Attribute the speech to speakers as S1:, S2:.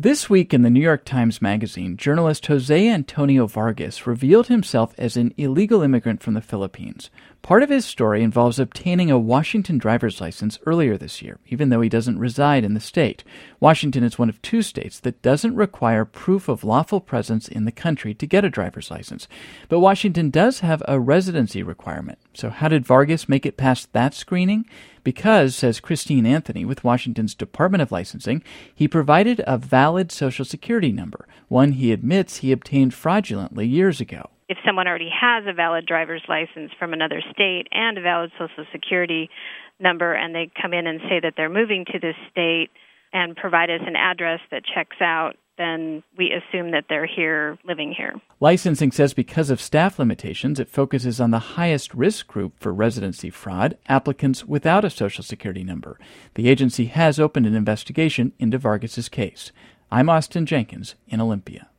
S1: This week in the New York Times Magazine, journalist Jose Antonio Vargas revealed himself as an illegal immigrant from the Philippines. Part of his story involves obtaining a Washington driver's license earlier this year, even though he doesn't reside in the state. Washington is one of 2 states that doesn't require proof of lawful presence in the country to get a driver's license. But Washington does have a residency requirement. So how did Vargas make it past that screening? Because, says Christine Anthony with Washington's Department of Licensing, he provided a valid Social Security number, one he admits he obtained fraudulently years ago.
S2: If someone already has a valid driver's license from another state and a valid Social Security number, and they come in and say that they're moving to this state and provide us an address that checks out, then we assume that they're here, living here.
S1: Licensing says because of staff limitations, it focuses on the highest risk group for residency fraud, applicants without a Social Security number. The agency has opened an investigation into Vargas's case. I'm Austin Jenkins in Olympia.